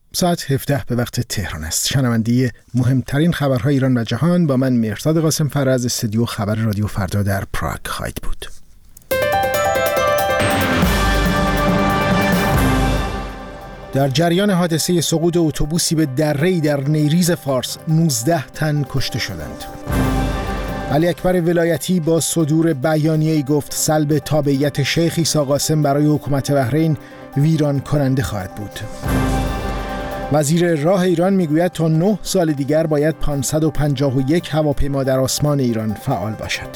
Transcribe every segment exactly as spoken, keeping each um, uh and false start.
ساعت هفده به وقت تهران است. شنونده مهمترین خبرهای ایران و جهان با من مهرداد قاسم فر از استودیو خبر رادیو فردا در پراگ خواهید بود. در جریان حادثه سقوط اتوبوسی به دره‌ای در نیریز فارس نوزده تن کشته شدند. علی اکبر ولایتی با صدور بیانیه‌ای گفت سلب تابعیت شیخ عیسی قاسم برای حکومت بحرین ویران کننده خواهد بود. وزیر راه ایران میگوید تا نه سال دیگر باید پانصد و پنجاه و یک هواپیما در آسمان ایران فعال باشد.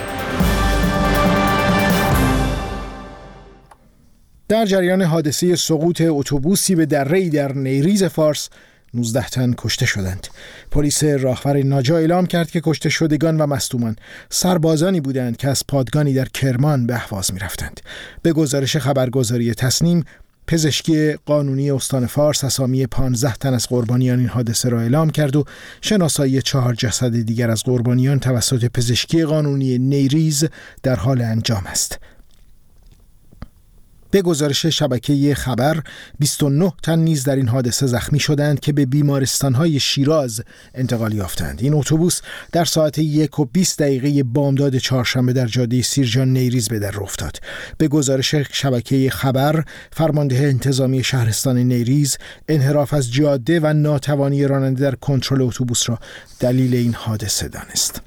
در جریان حادثه سقوط اتوبوسی به دره‌ای در نیریز فارس نوزده تن کشته شدند. پلیس راهور ناجا اعلام کرد که کشته شدگان و مصدومان سربازانی بودند که از پادگانی در کرمان به اهواز می‌رفتند. به گزارش خبرگزاری تصنیم، پزشکی قانونی استان فارس اسامی پانزده تن از قربانیان این حادثه را اعلام کرد و شناسایی چهار جسد دیگر از قربانیان توسط پزشکی قانونی نیریز در حال انجام است. به گزارش شبکه خبر، بیست و نه تن نیز در این حادثه زخمی شدند که به بیمارستان‌های شیراز انتقال یافتند. این اتوبوس در ساعت یک و بیست دقیقه بامداد چهارشنبه در جاده سیرجان نیریز به در افتاد. به گزارش شبکه خبر، فرمانده انتظامی شهرستان نیریز انحراف از جاده و ناتوانی راننده در کنترل اتوبوس را دلیل این حادثه دانست.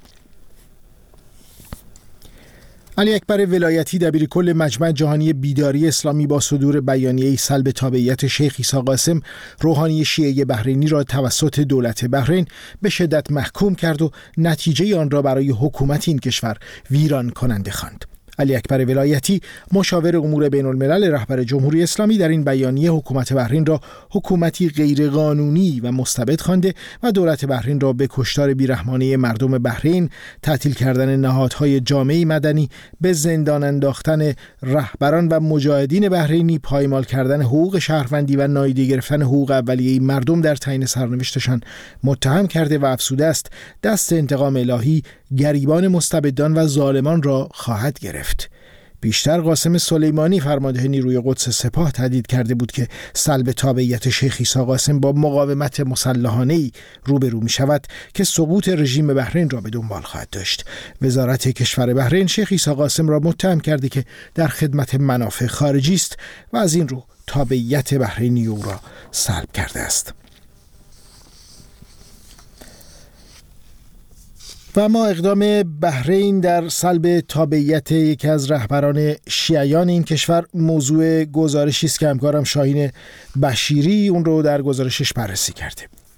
علی اکبر ولایتی دبیرکل مجمع جهانی بیداری اسلامی با صدور بیانیه‌ای سلب تابعیت شیخ عیسی قاسم روحانی شیعه بحرینی را توسط دولت بحرین به شدت محکوم کرد و نتیجه آن را برای حکومت این کشور ویران کننده خواند. علی اکبر ولایتی مشاور امور بین الملل رهبر جمهوری اسلامی در این بیانیه حکومت بحرین را حکومتی غیرقانونی و مستبد خوانده و دولت بحرین را به کشتار بیرحمانه مردم بحرین، تعطیل کردن نهادهای جامعه مدنی، به زندان انداختن رهبران و مجاهدین بحرینی، پایمال کردن حقوق شهروندی و نادیده گرفتن حقوق اولیه مردم در تعیین سرنوشتشان متهم کرده و افسوده است دست انتقام الهی گریبان مستبدان و ظالمان را خواهد گرفت. بیشتر قاسم سلیمانی فرمانده نیروی قدس سپاه تهدید کرده بود که سلب تابعیت شیخ عیسی قاسم با مقاومت مسلحانه‌ای روبرو می شود که سقوط رژیم بحرین را به دنبال خواهد داشت. وزارت کشور بحرین شیخ عیسی قاسم را متهم کرده که در خدمت منافع خارجی است و از این رو تابعیت بحرینی او را سلب کرده است. و اما اقدام بحرین در سلب تابعیت یکی از رهبران شیعیان این کشور موضوع گزارشی است که همکارم شاهین بشیری اون رو در گزارشش بررسی کرده.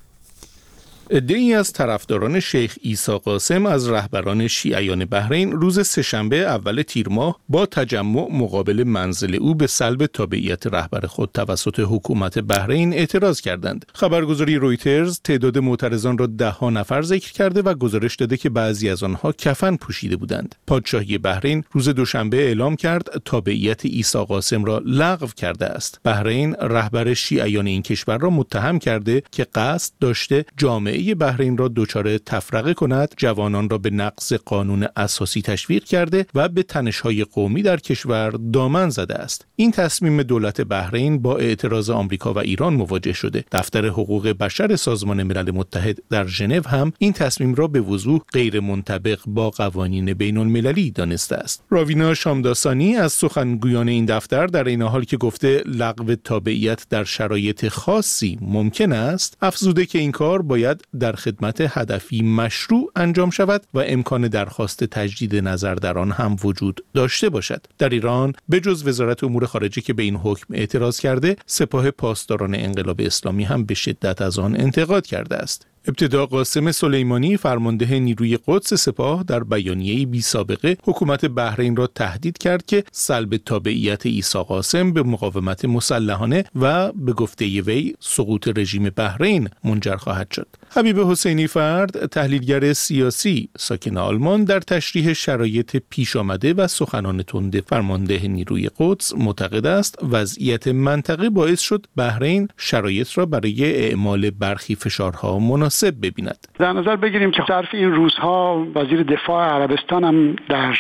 عده‌ای از طرفداران شیخ عیسی قاسم از رهبران شیعیان بحرین روز سه‌شنبه اول تیر ماه با تجمع مقابل منزل او به سلب تابعیت رهبر خود توسط حکومت بحرین اعتراض کردند. خبرگزاری رویترز تعداد معترضان را ده ها نفر ذکر کرده و گزارش داده که بعضی از آنها کفن پوشیده بودند. پادشاهی بحرین روز دوشنبه اعلام کرد تابعیت عیسی قاسم را لغو کرده است. بحرین رهبر شیعیان این کشور را متهم کرده که قصد داشته جامعه بحرین را دچار تفرقه کند، جوانان را به نقض قانون اساسی تشویق کرده و به تنش‌های قومی در کشور دامن زده است. این تصمیم دولت بحرین با اعتراض آمریکا و ایران مواجه شده. دفتر حقوق بشر سازمان ملل متحد در ژنو هم این تصمیم را به وضوح غیر منطبق با قوانین بین المللی دانسته است. راوینا شامداسانی از سخنگویان این دفتر در این حال که گفته لغو تابعیت در شرایط خاصی ممکن است، افزوده که این کار باید در خدمت هدفی مشروع انجام شود و امکان درخواست تجدید نظر در آن هم وجود داشته باشد. در ایران به جز وزارت امور خارجه که به این حکم اعتراض کرده، سپاه پاسداران انقلاب اسلامی هم به شدت از آن انتقاد کرده است. ابتدا قاسم سلیمانی فرمانده نیروی قدس سپاه در بیانیه‌ای بی سابقه حکومت بحرین را تهدید کرد که سلب تابعیت عیسی قاسم به مقاومت مسلحانه و به گفته وی سقوط رژیم بحرین منجر خواهد شد. حبیب حسینی فرد، تحلیلگر سیاسی ساکن آلمان، در تشریح شرایط پیش آمده و سخنان تند فرمانده نیروی قدس معتقد است وضعیت منطقه باعث شد بحرین شرایط را برای اعمال برخی فشارها مناسب ببیند. در نظر بگیریم که ظرف این روزها وزیر دفاع عربستان هم در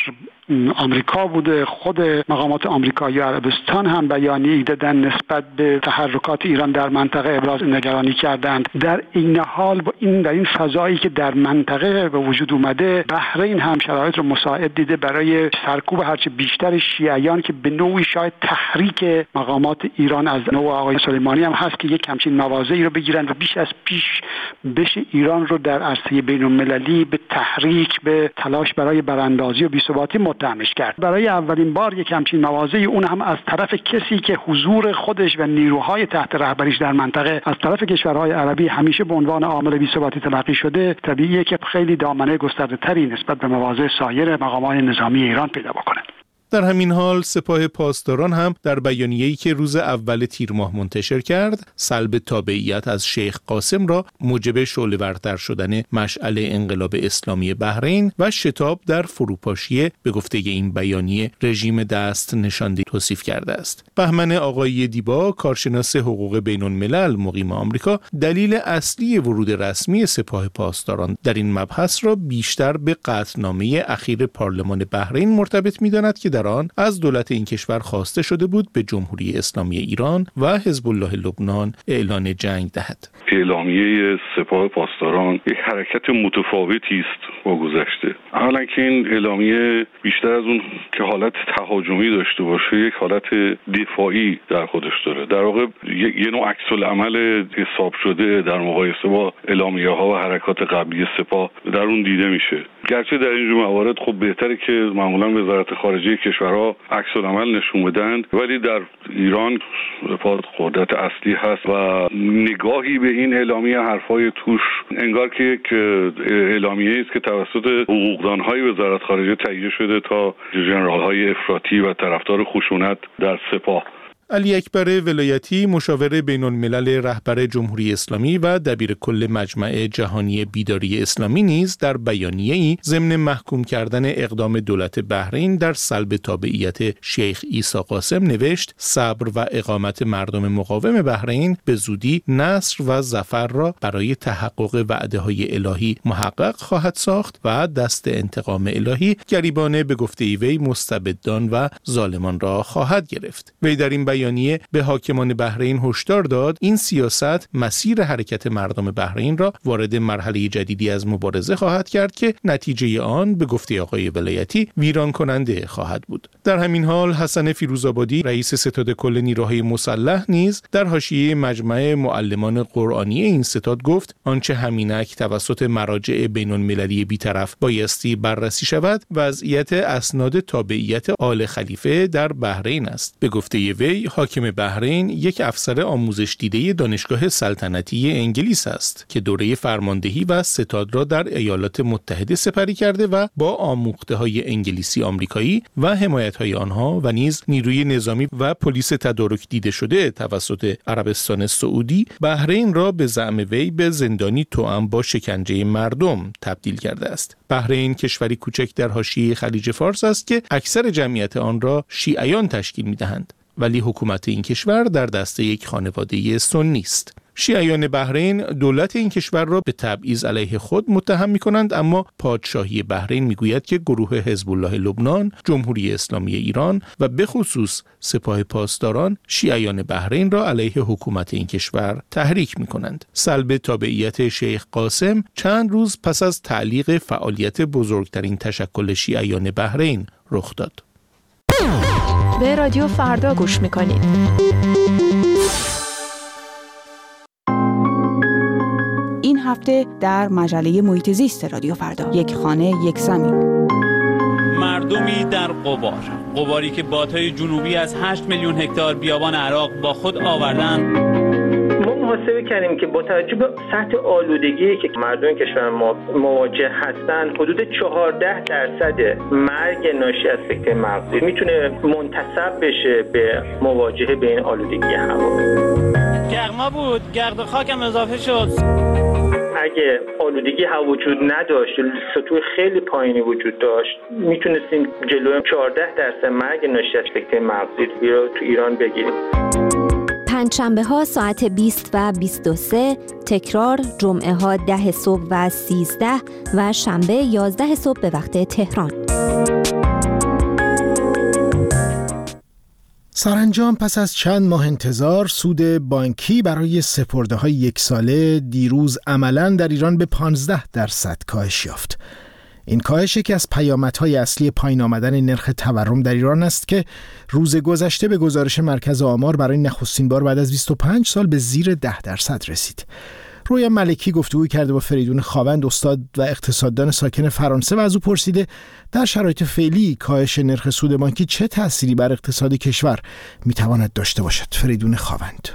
آمریکا بوده. خود مقامات آمریکایی و عربستان هم بیانیه‌ای دادن نسبت به تحرکات ایران در منطقه ابراز نگرانی کردند. در این حال با این در این فضایی که در منطقه به وجود اومده، بحرین هم شرایط رو مساعد دیده برای سرکوب هرچه بیشتر شیعیان که به نوعی شاید تحریک مقامات ایران از نوع آقای سلیمانی هم هست که یک همچین مواضعی رو بگیرن و بیش از پیش بشه ایران رو در عرصه بین‌المللی به تحریک، به تلاش برای براندازی و بی‌ثباتی متهمش کرد. برای اولین بار یک همچین مواضعی، اون هم از طرف کسی که حضور خودش و نیروهای تحت رهبریش در منطقه از طرف کشورهای عربی همیشه به عنوان عامل بی‌ثباتی تلقی شده، طبیعیه که خیلی دامنه گسترده‌تری نسبت به مواضع سایر مقامات نظامی ایران پیدا بکنه. در همین حال سپاه پاسداران هم در بیانیه‌ای که روز اول تیر ماه منتشر کرد، سلب تابعیت از شیخ قاسم را موجب شعله‌ورتر شدن مشعل انقلاب اسلامی بحرین و شتاب در فروپاشی به گفته این بیانیه رژیم دست نشانده توصیف کرده است. بهمن آقای دیبا، کارشناس حقوق بین‌الملل مقیم آمریکا، دلیل اصلی ورود رسمی سپاه پاسداران در این مبحث را بیشتر به قطعنامه اخیر پارلمان بحرین مرتبط می‌داند که در آن از دولت این کشور خواسته شده بود به جمهوری اسلامی ایران و حزب الله لبنان اعلان جنگ دهد. اعلامیه سپاه پاسداران یک حرکت متفاوتی است با گذشته. حالا که این اعلامیه بیشتر از اون که حالت تهاجمی داشته باشه، یک حالت دفاعی در خودش داره. در واقع یه نوع عکس العمل حساب شده در مقایسه با اعلامیه‌ها و حرکات قبلی سپاه در اون دیده میشه. گرچه در اینجور موارد خب بهتره که معمولا وزارت خارجه کشورها عکس العمل نشون بدن، ولی در ایران سپاه قدرت اصلی هست و نگاهی به این اعلامیه، حرفای توش انگار که یک اعلامیه است که توسط حقوقدان‌های وزارت خارجه تهیه شده تا ژنرال‌های افراطی و طرفدار خشونت در سپاه. علی اکبر ولایتی، مشاور بین الملل رهبر جمهوری اسلامی و دبیر کل مجمع جهانی بیداری اسلامی نیز در بیانیه‌ای ضمن محکوم کردن اقدام دولت بحرین در سلب تابعیت شیخ عیسی قاسم نوشت: صبر و اقامت مردم مقاوم بحرین به زودی نصر و ظفر را برای تحقق وعده‌های الهی محقق خواهد ساخت و دست انتقام الهی گریبانه به گفته وی مستبدان و ظالمان را خواهد گرفت. وی در این بیانیه به حاکمان بحرین هشدار داد این سیاست مسیر حرکت مردم بحرین را وارد مرحله جدیدی از مبارزه خواهد کرد که نتیجه آن به گفته آقای ولایتی ویران کننده خواهد بود. در همین حال حسن فیروزآبادی، رئیس ستاد کل نیروهای مسلح، نیز در حاشیه مجمع معلمان قرآنی این ستاد گفت آنچه همینک توسط مراجع بین‌المللی بی‌طرف بایستی بررسی شود وضعیت اسناد تابعیت آل خلیفه در بحرین است. به گفته وی حاکم بحرین یک افسر آموزش دیده دانشگاه سلطنتی انگلیس است که دوره فرماندهی و ستاد را در ایالات متحده سپری کرده و با آموخته‌های انگلیسی آمریکایی و حمایت‌های آنها و نیز نیروی نظامی و پلیس تدارک دیده شده توسط عربستان سعودی بحرین را به زعم وی به زندانی توأم با شکنجه مردم تبدیل کرده است. بحرین کشوری کوچک در حاشیه خلیج فارس است که اکثر جمعیت آن را شیعیان تشکیل می‌دهند، ولی حکومت این کشور در دست یک خانواده سنی است. شیعیان بحرین دولت این کشور را به تبعیض علیه خود متهم می‌کنند، اما پادشاهی بحرین می‌گوید که گروه حزب الله لبنان، جمهوری اسلامی ایران و به خصوص سپاه پاسداران شیعیان بحرین را علیه حکومت این کشور تحریک می‌کنند. سلب تابعیت شیخ قاسم چند روز پس از تعلیق فعالیت بزرگترین تشکل شیعیان بحرین رخ داد. به رادیو فردا گوش میکنید. این هفته در مجله محیط زیست رادیو فردا، یک خانه یک زمین. مردمی در قبار، قباری که بادهای جنوبی از هشت میلیون هکتار بیابان عراق با خود آوردند. محاسبه کردیم که با توجه به سطح آلودگی که مردم کشور ما مواجه هستند، حدود چهارده درصد مرگ ناشی از سکته مغزی میتونه منتسب بشه به مواجهه به این آلودگی هوا. گرما بود، گرد و خاکم اضافه شد. اگه آلودگی هوا وجود نداشت، سطوح خیلی پایینی وجود داشت، میتونستیم جلوی چهارده درصد مرگ ناشی از سکته مغزی رو تو ایران بگیریم. پنجشنبه ها ساعت بیست و بیست و سه، تکرار جمعه ها ده صبح و سیزده و شنبه یازده صبح به وقت تهران. سرانجام پس از چند ماه انتظار سود بانکی برای سپرده‌های یک ساله دیروز عملاً در ایران به پانزده درصد کاهش یافت. این کاهش یکی از پیامدهای اصلی پایین آمدن نرخ تورم در ایران است که روز گذشته به گزارش مرکز آمار برای نخستین بار بعد از بیست و پنج سال به زیر ده درصد رسید. رویا ملکی گفتگو کرده با فریدون خاوند، استاد و اقتصاددان ساکن فرانسه، و از او پرسیده در شرایط فعلی کاهش نرخ سود بانکی چه تأثیری بر اقتصاد کشور میتواند داشته باشد. فریدون خاوند: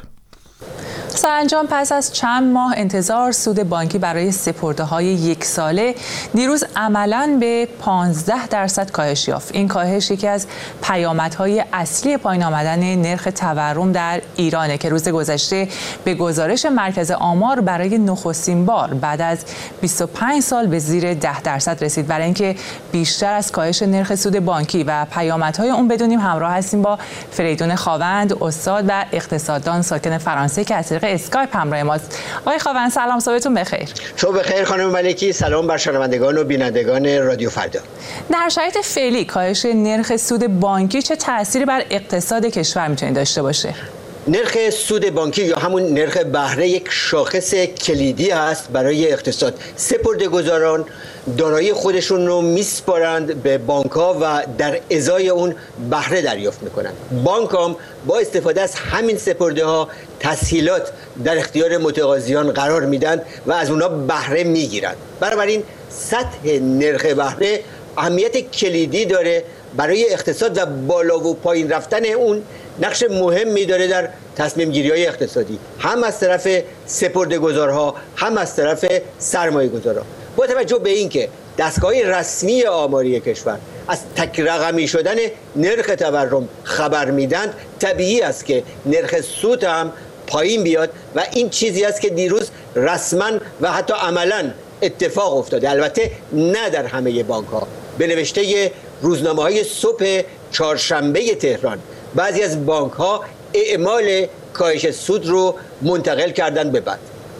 سرانجام پس از چند ماه انتظار سود بانکی برای سپرده‌های یک ساله دیروز عملاً به پانزده درصد کاهش یافت. این کاهش یکی از پیامدهای اصلی پایین آمدن نرخ تورم در ایرانه که روز گذشته به گزارش مرکز آمار برای نخستین بار بعد از بیست و پنج سال به زیر ده درصد رسید. برای اینکه بیشتر از کاهش نرخ سود بانکی و پیامدهای اون بدونیم همراه هستیم با فریدون خاوند، استاد و اقتصاددان ساکن فرانسه که از طریق اسکایپ همراه ماست. آقای خاوند سلام، صبحتون بخیر. صبح بخیر خانم ملکی، سلام بر شنوندگان و بینندگان رادیو فردا. در شرایط فعلی کاهش نرخ سود بانکی چه تأثیری بر اقتصاد کشور میتونه داشته باشه؟ نرخ سود بانکی یا همون نرخ بهره یک شاخص کلیدی هست برای اقتصاد. سپرده‌گذاران دارایی خودشون رو میسپارند به بانک‌ها و در ازای اون بهره دریافت میکنند. بانک‌ها با استفاده از همین سپرده‌ها تسهیلات در اختیار متقاضیان قرار میدن و از اونها بهره میگیرند. بنابراین سطح نرخ بهره اهمیت کلیدی داره برای اقتصاد و بالا و پایین رفتن اون نقش مهمی داره در تصمیم گیری های اقتصادی، هم از طرف سپرده‌گذارها هم از طرف سرمایه گذارها. با توجه به اینکه دستگاه رسمی آماری کشور از تک رقمی شدن نرخ تورم خبر میدن، طبیعی است که نرخ سود هم پایین بیاد و این چیزی است که دیروز رسما و حتی عملا اتفاق افتاده. البته نه در همه بانک ها. به نوشته روزنامه های صبح چهارشنبه تهران بعضی از بانک ها اعمال کاهش سود رو منتقل کردن به بعد.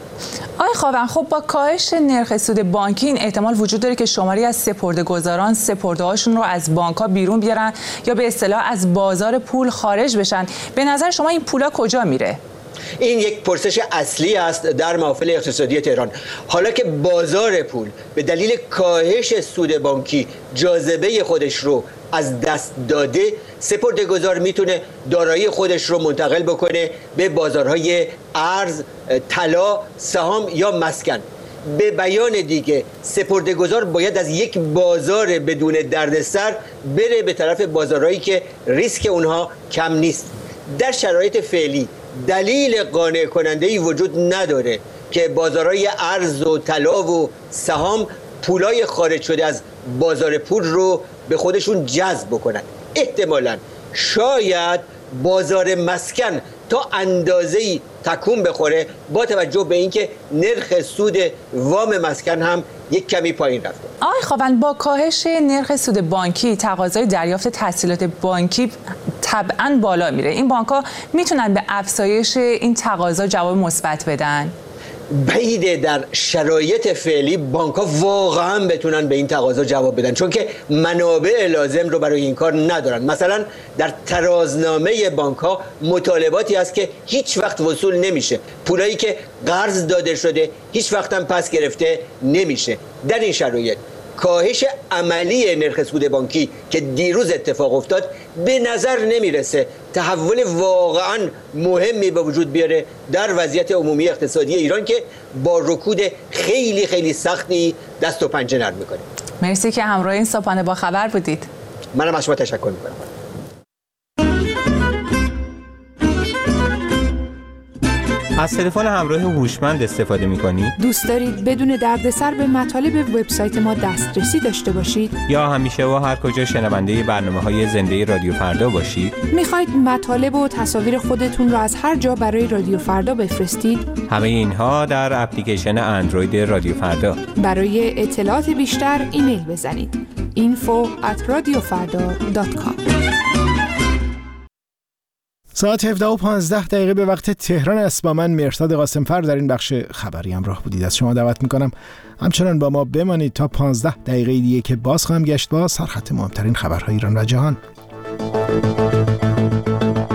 آقای خاوند، خب با کاهش نرخ سود بانکی این احتمال وجود داره که شماری از سپرده‌گذاران سپرده‌هاشون رو از بانک‌ها بیرون بیارن یا به اصطلاح از بازار پول خارج بشن. به نظر شما این پولا کجا میره؟ این یک پرسش اصلی است در محافل اقتصادی تهران. حالا که بازار پول به دلیل کاهش سود بانکی جاذبه خودش رو از دست داده، سپرده‌گذار میتونه دارایی خودش رو منتقل بکنه به بازارهای ارز، طلا، سهام یا مسکن. به بیان دیگه سپرده‌گذار باید از یک بازار بدون دردسر بره به طرف بازارهایی که ریسک اونها کم نیست. در شرایط فعلی دلیل قانع کننده‌ای وجود نداره که بازارهای ارز و طلا و سهام پولای خارج شده از بازار پول رو به خودشون جذب بکنن. احتمالاً شاید بازار مسکن تا اندازه‌ای تکون بخوره با توجه به اینکه نرخ سود وام مسکن هم یک کمی پایین رفته. آقای خاوند، با کاهش نرخ سود بانکی تقاضای دریافت تسهیلات بانکی طبعاً بالا میره. این بانک‌ها میتونن به افزایش این تقاضا جواب مثبت بدن؟ بعیده در شرایط فعلی بانک‌ها واقعا بتونن به این تقاضا جواب بدن، چون که منابع لازم رو برای این کار ندارن. مثلا در ترازنامه بانک‌ها مطالباتی هست که هیچ وقت وصول نمیشه، پولایی که قرض داده شده هیچ وقت هم پس گرفته نمیشه. در این شرایط کاهش عملی نرخ سود بانکی که دیروز اتفاق افتاد به نظر نمیرسه تحول واقعا مهمی به وجود بیاره در وضعیت عمومی اقتصادی ایران که با رکود خیلی خیلی سختی دست و پنجه نرم میکنه. مرسی که همراه این صبحانه با خبر بودید. منم از شما تشکر میکنم. از تلفن همراه هوشمند استفاده می‌کنید؟ دوست دارید بدون دردسر به مطالب وبسایت ما دسترسی داشته باشید؟ یا همیشه و هر کجا شنونده برنامه‌های زنده رادیو فردا باشید؟ می‌خواید مطالب و تصاویر خودتون رو از هر جا برای رادیو فردا بفرستید؟ همه اینها در اپلیکیشن اندروید رادیو فردا. برای اطلاعات بیشتر ایمیل بزنید info at radiofarda dot com. ساعت هفده و پانزده دقیقه به وقت تهران است. با من مرتضی قاسمفر در این بخش خبری همراه بودید. از شما دعوت میکنم همچنان با ما بمانید تا پانزده دقیقه دیگه که باز خواهم گشت با سرخط مهمترین خبرهای ایران و جهان.